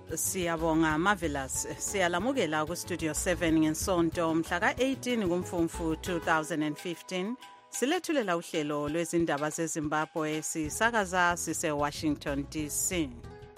Siyabonga Marvelous. Siyalamukela ku Studio 7 ngensonto mhla ka-18 kuMfumfu 2015. Silethulela uhlelo lwezindaba zeZimbabwe sisakaza sise Washington DC.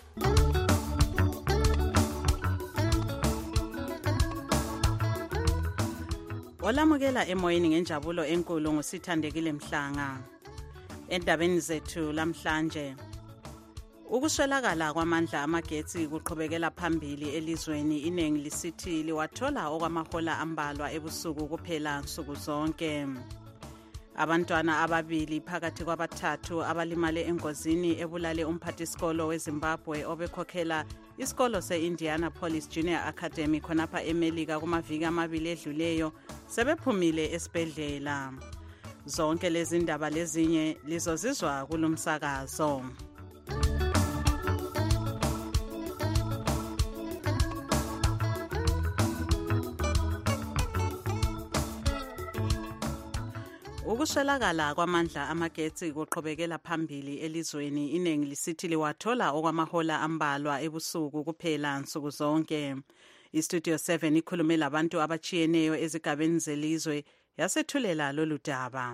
Olamukela emoyeni ngenjabulo enkulu ngusithandekile Mhlanga. Endabeni zethu lamhlanje, ukuswelakala kwamandla amagetsi kuqhubekela phambili elizweni. Iningi lisithi liwathola okwamahola ambalwa ebusuku kuphela nsuku zonke. Abantwana ababili phakathi kwabathathu abalimale engozini ebulale umphathisikolo weZimbabwe obekhokhela isikolo se-Indianapolis Junior Academy khonapha eMelika kumaviki amabili edluleyo sebephumile esibhedlela. Zonke lezi ndaba lezinye lizozizwa kulomsakazo. Ukuswelakala kwamandla amagetsi kuqhubekela phambili elizweni. Iningi lisithi liwathola okwamahola ambalwa ebusuku kuphela nsuku zonke. IStudio 7 ikhulume labantu abachiyeneyo ezigabeni zelizwe yasethulela lolu daba.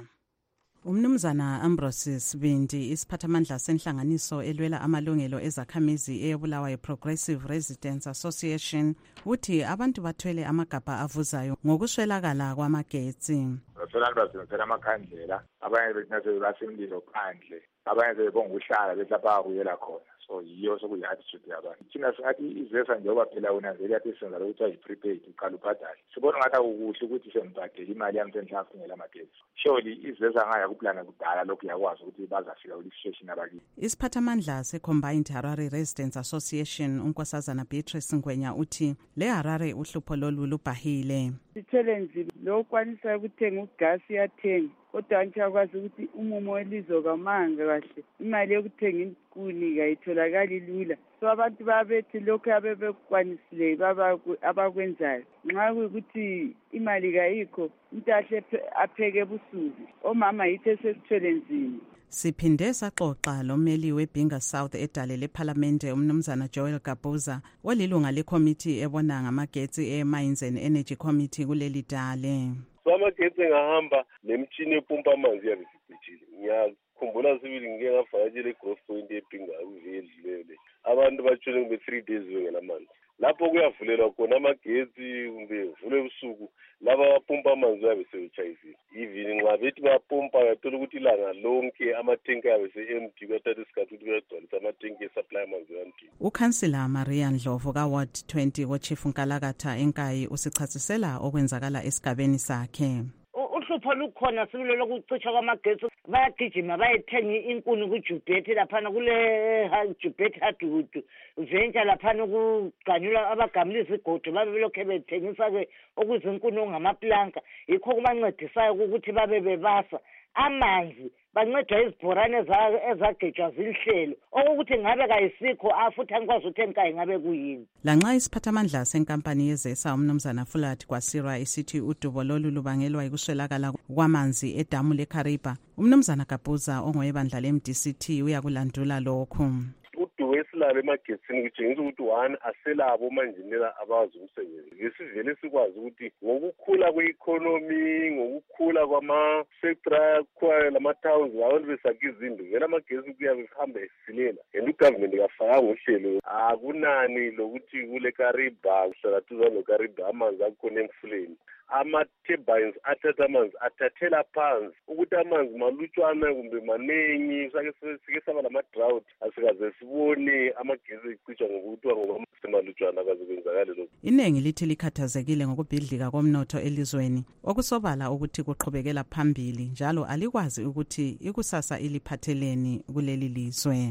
Umnumzana Ambrose Sibindi, isiphathamandla senhlanganiso elwela amalungelo ezakhamizi eyebulawayo Progressive Residents Association, uthi abantu bathwele amagabha avuzayo ngokuswelakala kwamagetsi. Abantu basebenzela amakhandlela, abanye bethi basemlilo phandle, abanye bebonga uhlala bethi lapha kuyela khona. So yiyo sokuyi-attitude yabantu. Thina singathi izesa njengoba phela unanzela yathi senza lo kuthiwa yi-prepaid, uqala ubhadale. Sibona ngathi akukuhle ukuthi sengibhadele imali yami senhlafungela amagetsi. Surely izesa ngaya kuplana kudala lokhu yakwazi ukuthi bazafika kule situation abakini. Isiphathamandla se-Combined Harare Residents Association, unkosazana Beatrice Ngwenya, uthi le Harare uhlupho lolu lubhahile. Challenge lokwanisa ukuthenga ugasi yathenga, kodwa antsha ukuthi umumo welizwe kamanga kahle, imali yokuthenga inkuni kayitholakali lula. So abantu babethi lokhu abebekwanisile abakwenzayo, nxa kuyikuthi imali kayikho intahle apheke ebusuku, omama yithi esesithwele nzima. Siphinde saxoxa lommeli weBinga South edale leParliamente umnumzana Joel Gabuza, olilunga lekomiti ebona ngamagetsi e-Mines and Energy Committee kuleli dale. So amagetsi engahamba nemtshini epumpa amanzi yabe sicitshile. Ngiyakhumbula sibili ngike ngavakatshela eGrowth Point eBinga kuveli. Abantu batshone kube 3 days bengena amanzi. Lapho kuyavulelwa khona amagetsi kumbe vule ebusuku, laba bapumpa amanzi yabe sebetshayisile. Even nxa bethi bapumpa yathola ukuthi ilanga lonke amatenki yabe se-empty, kuyathatha isikhathi ukuthi kuyagcwalisa amatenki esupply amanzi empty. Ukhansila Maria Ndlovu ka-Ward 20 koChief Nkalakatha eNkayi usichasisela okwenzakala esigabeni sakhe. Uhlupho lukhona sibilo lokucitsha kwamagetsi, bayagijima bayethenga inkuni kuJubhethi laphana kule Jubhethi Hadudu venture laphana ukuganyula abagamulisa igodo babe belokhe bethengisa-ke okuzinkuni ongamaplanka. Yikho kubancedisayo ukuthi babe bebasa amanzi, bancedwa izibhorane ezagejwa zinhlelo okuthi ngabe kayisikho futhi angikwazi ukuthi eNkayi ngabe kuyini. Lanxa isiphathamandla senkampani yezesa umnumzana Fulat Kwasirwa isithi udubo lolu lubangelwa yikuswelakala kwamanzi edamu leKariba, umnumzana Gabuza ongoyebandla le-MDCT uyakulandula lokhu. Udubo esilalo emagetsini kutshengisa ukuthi one aselabo omanjinela abazi umsebenzi. Ngesivele sikwazi ukuthi ngokukhula kwe-economy, ngokukhula kwama-sector lama-towns abantu besakha izindlu, vele amagetsi kuyabe kuhamba esilela. And ugovernment kafakanga uhlelo akunani lokuthi kule Kariba kuhlala duzane noKariba amanzi akhona emfuleni. Ama-turbines athatha amanzi athathela phansi ukuthi amanzi malutshwana kumbe maningi, sike saba lama-drought asikaze sibone amagetsi ecitshwa ngokuthiwa ngokusemalutshwana akaze kwenzakale lokhu. Iningi lithi likhathazekile ngokubhidlika komnotho elizweni, okusobala ukuthi kuqhubekela phambili njalo alikwazi ukuthi ikusasa iliphatheleni kuleli lizwe.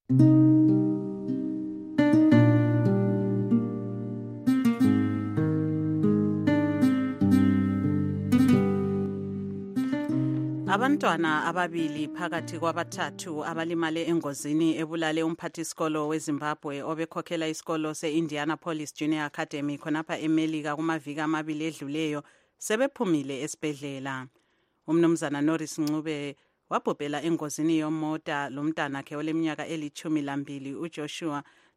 Abantwana ababili phakathi kwabathathu abalimale engozini ebulale umphathisikolo weZimbabwe obekhokhela isikolo se-Indianapolis Junior Academy khonapha eMelika kumaviki amabili edluleyo sebephumile esibhedlela. Umnumzana Norris Ncube wabhubhela engozini yomota lomntanakhe oleminyaka eli-12 uJoshua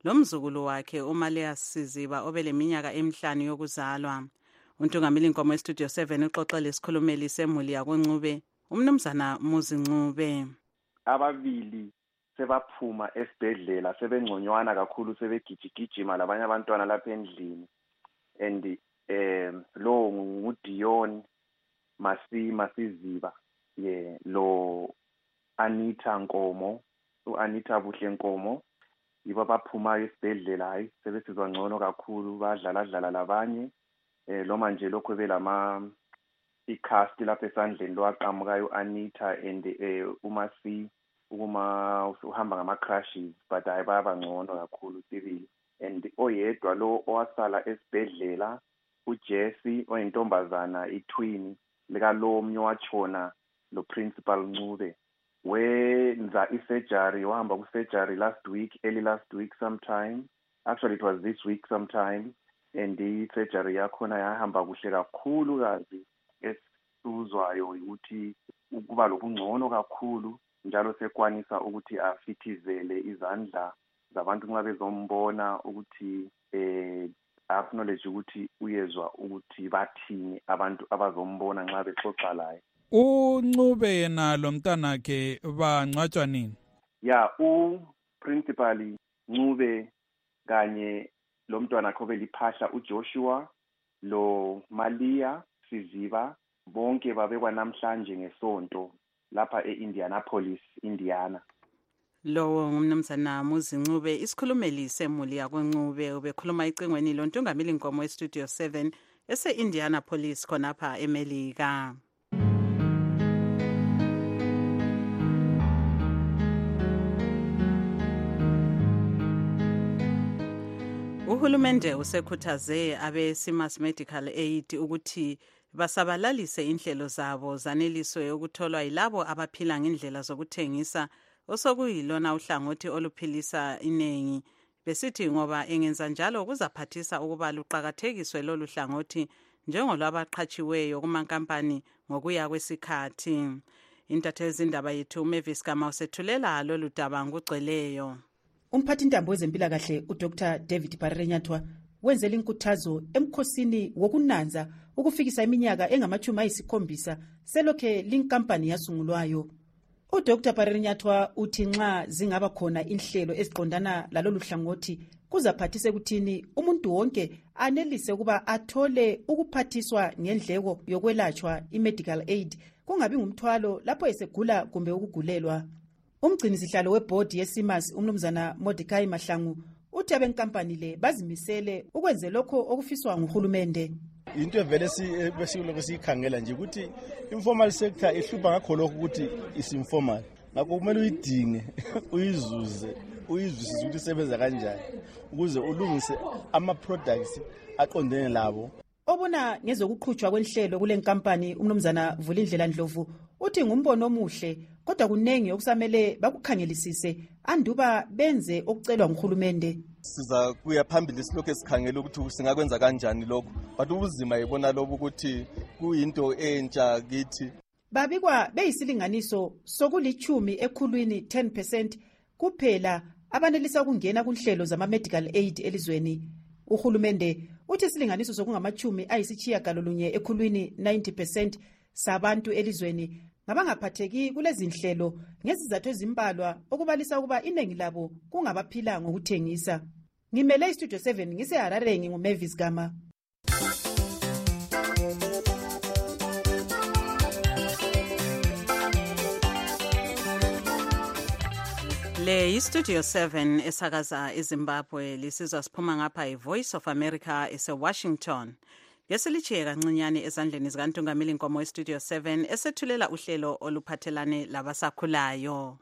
lo mzukulu wakhe uMaleas Siziba obeleminyaka emihlanu yokuzalwa. Untungameli Nkomo eStudio 7 uxoxele isikhulumeli semuli yakweNcube umnumzana Muzi Ncube. Ababili sebaphuma esibhedlela sebengconywana kakhulu sebegijigijima labanye abantwana lapha endlini and lo nguDion Masiziba lo Anita Nkomo uAnita Buhle Nkomo yibo baphuma esibhedlela hayi sebesizwa ngcono kakhulu badlala labanye lo manje lokho belama icast lapha esandleni lwaqhamuka uAnita and uMasi uhamba ngama crashes but hayi baba ngcono kakhulu sibili and oyedwa lo owasala esibhedlela uJesse oyintombazana itwin lika lo omnye wachona lo principal Ncube wenza isurgery wahamba ku surgery early last week sometime, actually it was this week sometime, and the surgery yakhona yahamba kuhle kakhulu kazi esizwayo ukuthi ukuba lokungcono kakhulu njalo sekwanisa ukuthi afithizele izandla zabantu nxa bezombona ukuthi acknowledge ukuthi uyezwa ukuthi bathini abantu abazombona nxa bexoxa laye. uNcube yena lo mntanakhe bangcwatshwa nini? Principally Ncube kanye lo mntwana akho beliphahla uJoshua lo Malia Siziba bonke babekwa namhlanje ngesonto lapha eIndianapolis, Indiana. Lo ngumnumzana Muzi Ncube isikhulumeli semuli yakweNcube ubekhuluma icingweni lo Ntungameli Nkomo eStudio 7 ese-Indianapolis khonapha eMelika. Uhulumende usekhuthaze abe-Simas Medical Aid ukuthi basabalalise inhlelo zabo zaneliswe ukutholwa yilabo abaphila ngendlela zokuthengisa osokuyilona uhlangothi oluphilisa inengi. Besithi ngoba engenza njalo kuzaphathisa ukuba luqakathekiswe lolu hlangothi njengolwabaqhatshiweyo kumankampani ngokuya kwesikhathi. Intatheli indaba yethu Mavis Kama usethulela lolu daba ngugcweleyo. Umphathintambo wezempilakahle uDr David Barrenyathwa wenzela inkuthazo emkhosini wokunanza ukufikisa iminyaka engama-70 selokhe linkampani yasungulwayo. uDr Barrenyathwa uthi nxa zingaba khona inhlelo eziqondana lalolu hlangothi kuzaphathisa ekuthini umuntu wonke anelise ukuba athole ukuphathiswa ngendleko yokwelatshwa i-medical aid kungabi ngumthwalo lapho esegula kumbe ukugulelwa. Umgcinisihlalo webhodi yeSimas umnumzana Mordecai Mahlangu uthi abenkampani le bazimisele ukwenze lokho okufiswa nguhulumende. Into evele besiloko siyikhangela nje ukuthi informal sector ihlupha ngakho lokho ukuthi isinformal. Ngakho kumele uyidinge, uyizwisise ukuthi isebenza kanjani ukuze ulungise ama products aqondene labo. Obona ngezokuqhutshwa kwenhlelo kule nkampani umnumzana Vulindlela Ndlovu uthi ngumbono omuhle kodwa kunengi okusamele bakukhangelisise anduba benze okucelwa nguhulumende. Siza kuya phambili silokho esikhangela ukuthi singakwenza kanjani lokho but ubuzima yibona lobo ukuthi kuyinto entsha kithi. Babikwa beyisilinganiso sokulithumi ekhulwini 10% kuphela abanelisa ukungena kunhlelo zama-medical aid elizweni. Uhulumende uthi isilinganiso sokungamachumi ayisitshiyagalolunye ekhulwini 90% sabantu elizweni ngabangaphatheki kulezi nhlelo ngezizathu ezimbalwa okubalisa ukuba inengi labo kungabaphila ngokuthengisa. Ngimele iStudio 7 ngiseHarare nguMavis Gama. Le iStudio 7 esakaza eZimbabwe lisizwa siphuma ngapha iVoice of America eseWashington. Ngesilichiye kancinyane ezandleni zikaNtungameli Nkomo eStudio 7 esethulela uhlelo oluphathelane labasakhulayo.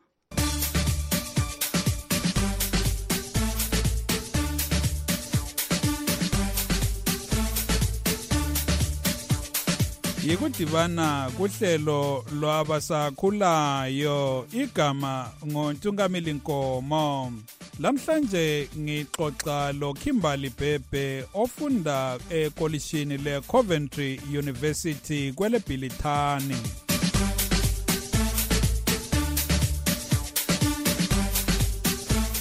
Yikudibana kuhlelo lwabasakhulayo igama ngoNtungameli Nkomo. Lamhlanje ngixoxa lo Kimberly Bhebhe ofunda ekolishini le Coventry University kwele Bilithani.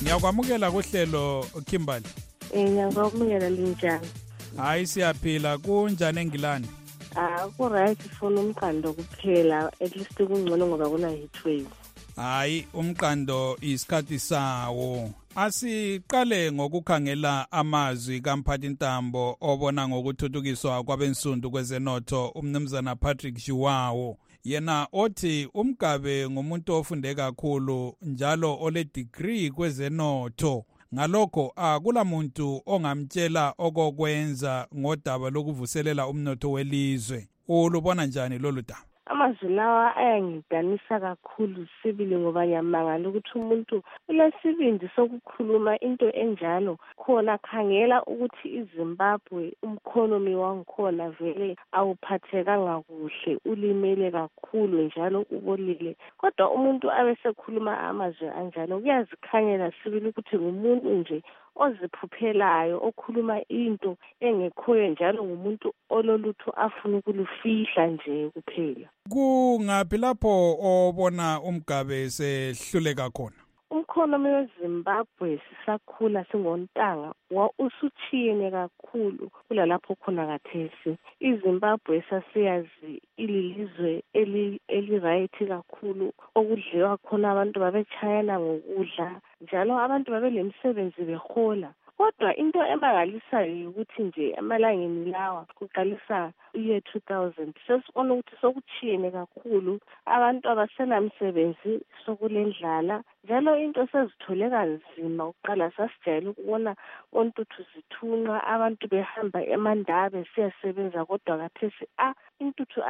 Ngiyakwamukela kuhlelo Kimberly. Ngiyakwamukela linjani? Hayi siyaphila kunjani eNgilani? Ku right funa umqando kuphela at least kungcono ngoba kuna heatwave. Hayi umqando isikhathi sawo. Asiqale ngokukhangela amazwi kaMphathintambo obona ngokuthuthukiswa kwabensundu kwezenotho umnumzana Patrick Shiwawo. Yena othi umgabe ngumuntu ofunde kakhulu njalo ole degree kwezenotho. Ngalokho akulamuntu ongamtshela okokwenza ngodaba lokuvuselela umnotho welizwe. Ulubona njani lolu daba? Amazwi lawa ayangidanisa kakhulu sibili ngoba ngiyamangala ukuthi umuntu ulesibindi sokukhuluma into enjalo khona khangela ukuthi iZimbabwe umkhonomi wangikhona vele awuphathekanga kuhle ulimele kakhulu njalo ubolile kodwa umuntu abesekhuluma amazwi anjalo kuyazikhanyela sibili ukuthi ngumuntu nje oziphuphelayo okhuluma into engekhoyo njalo ngumuntu ololutho afuna ukulufihla nje kuphela. Kungaphi lapho obona umgabe sehluleka khona? Umkhonomi weZimbabwe sisakhula singontanga usuchiyene kakhulu kulalapho khona kathesi. iZimbabwe sasiyazi ililizwe eli-right kakhulu okudliwa khona abantu babechayana ngokudla njalo abantu babelemisebenzi behola. Kodwa into emangalisayo ukuthi nje emalangeni lawa kuqalisa iye 2000 sesibona ukuthi sokuchiyene kakhulu abantu abasenamsebenzi sokulendlala njalo into sezitholeka nzima uqala sasijayele ukubona ontuthu zithunqa abantu behamba emandabe siyasebenza kodwa kathesi intuthu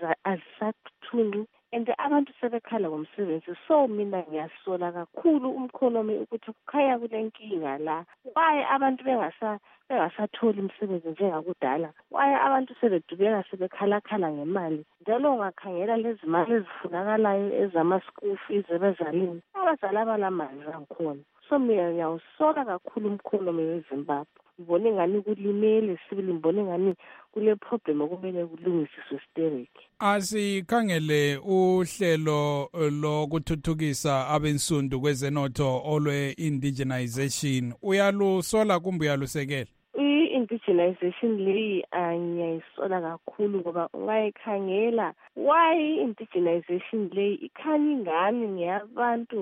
azisathunqi and abantu sebekhala ngomsebenzi so mina ngiyasola kakhulu umkhonomi ukuthi kukhanya kulenkinga la why abantu bengasatholi umsebenzi njengakudala why abantu sebedubeka sebekhalakhala ngemali njalo ungakhangela lezi mali ezifunakalayo ezama-school fees ebezalini abazali abalamali zangikhona so mina ngiyawusola kakhulu umkhonomi weZimbabwe ngibone ngani kulimele sibili ngibone ngani kule problem okumele kulungisiswe sitereki. Asikhangele uhlelo lokuthuthukisa abensundu kwezenotho olwe-indigenization uyalusola kumbe uyalusekela? I-indigenization leyi angiyayisola kakhulu ngoba ungayikhangela why i-indigenization leyi ikhanya ingani ngeyabantu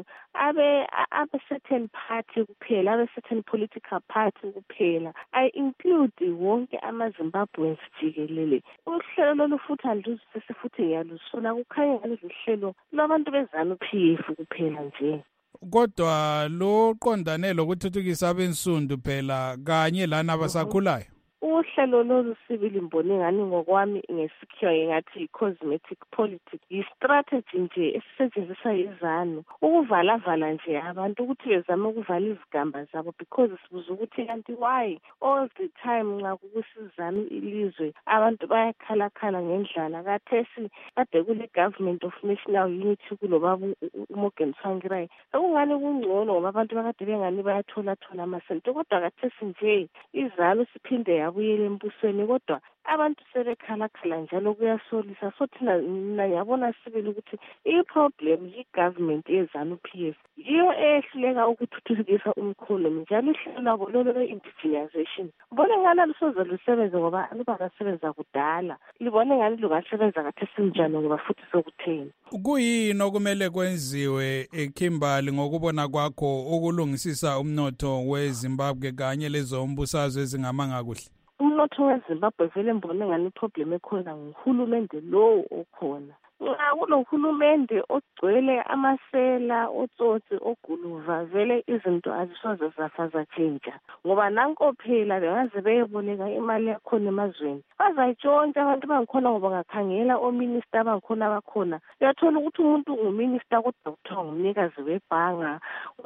abe-certain party kuphela abe-certain political party kuphela I-include wonke amaZimbabweans jikelele. Uhlelo lolu futhi andiluzwisisi futhi ngiyalusola kukhanya ngani luhlelo lwabantu beZANU-PF kuphela nje. Kodwa lo qondane lokuthuthukisa abensundu phela kanye lana abasakhulayo. Uhlelo lolu sibili mbone ngani ngokwami ngesikhiwa ngathi i-cosmetic politics i-strategy nje esisetshenziswa yiZANU ukuvala nje abantu ukuthi bezame ukuvala izigamba zabo because sibuza ukuthi kanti why all the time nxa kukusizana ilizwe abantu bayakhalakhala ngendlala kathesi kade kule government of national unity kulobaba uMorgan Tsvangirai okungani kungcono ngoba abantu bakade bengani bayathola amasenti kodwa kathesi nje iZANU siphinde yabuyela embusweni kodwa abantu sebekhalakhala njalo kuyasolisa so thina ngiyabona sibili ukuthi i-problem yi-government yeZANU-PF yiyo ehluleka ukuthuthukisa umkhonomi njalo ihlelo labo lolo-indigenization mbone ngani lusoze lusebenze ngoba aluba kasebenza kudala libone ngani lungasebenza kathesi njani ngoba futhi sokutheni. Kuyini okumele kwenziwe eKimberly ngokubona kwakho ukulungisisa umnotho weZimbabwe kanye lezombusazwe ezingamanga kuhle? Umnotho weZimbabwe vele mbone ngani problem ekhona nguhulumende lowo okhona. Nxa kulohulumende ogcwele amasela otsotsi oguluva vele izinto azisoze zafa zatshintsha ngoba nanko phela bengaze beyeboleka imali yakhona emazweni bazayitshontsha abantu bangikhona ngoba ngakhangela ominister bangikhona bakhona uyathola ukuthi umuntu nguminister kodwa kuthiwa ngumnikazi webhanga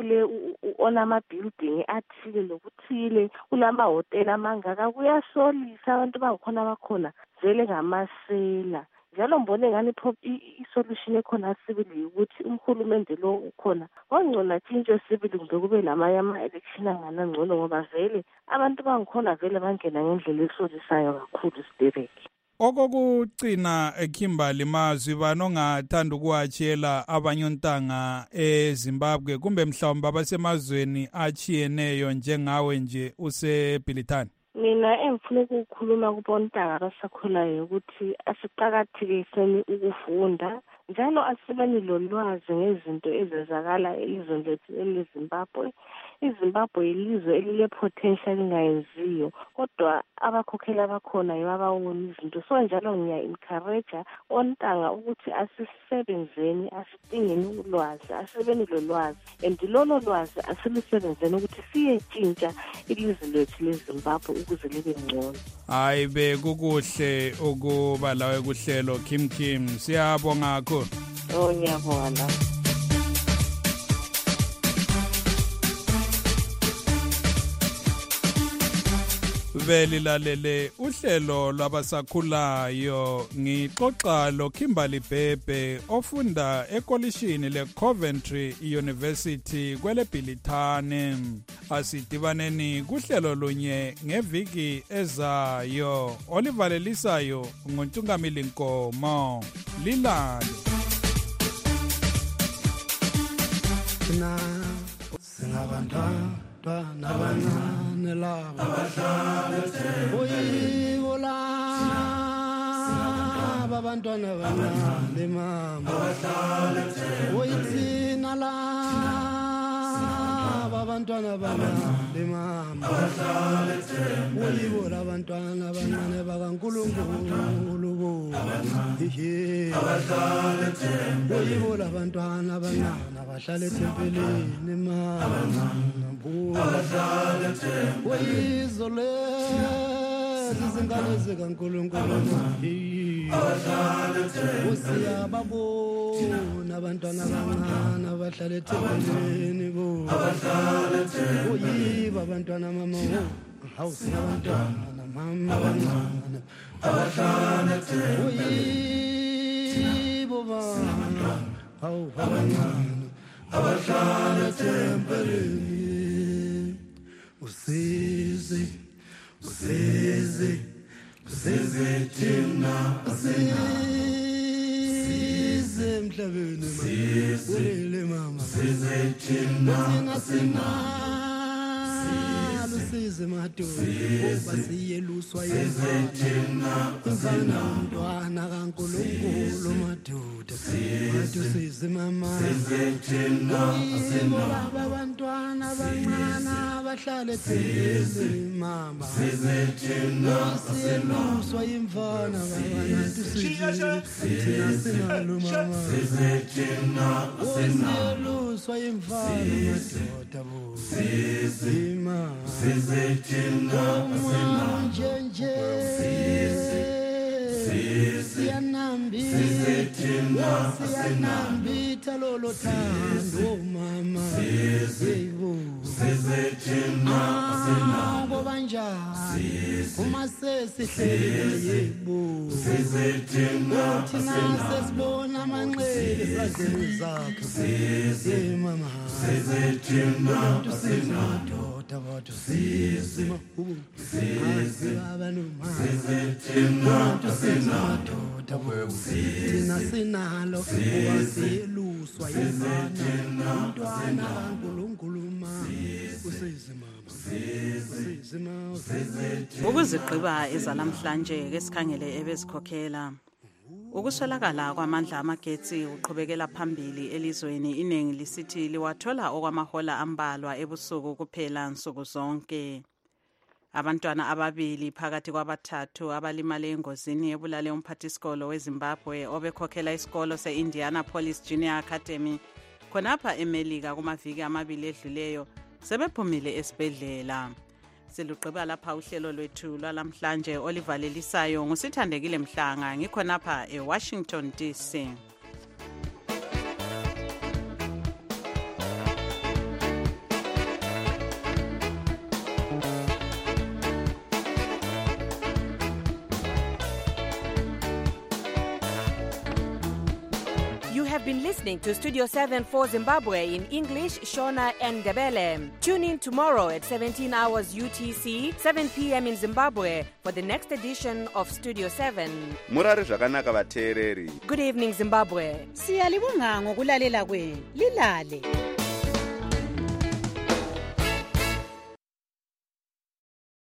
onama-building athile lokuthile kulamahhotela amangaka kuyasolisa abantu bangikhona bakhona vele ngamasela njalo mbone ngani i-solution ekhona sibili ukuthi umhulumende lo ukhona wangcono atshintshwe sibili kumbe kube lamanye ama-election anganangcono ngoba vele abantu bangikhona vele bangena ngendlela esolisayo kakhulu sitereki. Okokucina Kimberley Mazwi banongathanda ukuwatshela abanyontanga eZimbabwe kumbe mhlawumbe abasemazweni achiyeneyo njengawe nje useBhilithani? Mina engifuna ukukhuluma kubontanga abasakhulayo ukuthi asiqakathekiseni ukufunda njalo asibeni lolwazi ngezinto ezenzakala elizweni lethu eleZimbabwe. iZimbabwe ilizwe elile-potential engayenziyo, kodwa abakhokheli abakhona yibo abawona izinto. So njalo ngiya-encourage ontanga ukuthi asisebenzeni, asidingeni ulwazi, asebeni lolwazi, and lolo lwazi asilusebenzeni ukuthi siyetshintsha ilizwe lethu leZimbabwe ukuze libe ngcono. Hayi be kukuhle ukuba lawe kuhlelo Kim, siyabonga kakhulu. Oh, ngiyabonga. Velilalele uhlelo lwabasakhulayo ngixoxa lo Kimberley Bhebhe ofunda ekolishini leCoventry University kweleBhilithane. Asidibaneni kuhlelo lunye ngeviki ezayo olivalelisayo nguNtungamili Nkomo. Lilale. Singabantwana abancane laba oyibola abantwana abancane mama oyithina laba abantwana abancane mama oyibola abantwana abancane bakaNkulunkulu oyibola abantwana abancane abahlala ethempelini mama oyizole izingane zikaNkulunkulu usiyababona abantwana abancane abahlala ethempelini oyiba abantwana mama hawu sinabantwana mama abancane oyibo bana hawu abancane abahlala ethempelini. Usizi thina usizi emhlabeni ulele mama thina usizi madoda ngoba siyeluswa yezithina umntwana kaNkulunkulu madoda usizi mama baba abantwana abancane abahlala ethempelini mama siyeluswa yimfana baba thina sinalo mama siyeluswa yimfana madoda bo nje siyanambitha lolo thando mama ngoba njani uma sesihlele yebo thina sesibona amanxele ezandleni zakhe mama abantu sizima thina sinalo uwasiyeluswa yizana umntwana kaNkulunkulu ukuzigqiba ezalamhlanje ke sikhangele ebezikhokhela. Ukuswelakala kwamandla amagetsi uqhubekela phambili elizweni. Iningi lisithi liwathola okwamahola ambalwa ebusuku kuphela nsuku zonke. Abantwana ababili phakathi kwabathathu abalimale engozini ebulale umphathisikolo weZimbabwe obekhokhela isikolo se-Indianapolis Junior Academy khonapha eMelika kumaviki amabili edluleyo sebephumile esibhedlela. Siluqhiba lapha uhlelo lwethu lwalamhlanje olivalelisayo ngusithandekile Mhlanga ngikhonapha eWashington DC. have been listening to Studio 7 for Zimbabwe in English, Shona and Ndebele. Tune in tomorrow at 17 hours UTC, 7 p.m. in Zimbabwe for the next edition of Studio 7. Murari zvakanaka vateereri. Good evening, Zimbabwe. Siyalibonga ngokulalela kwenu. Lilale.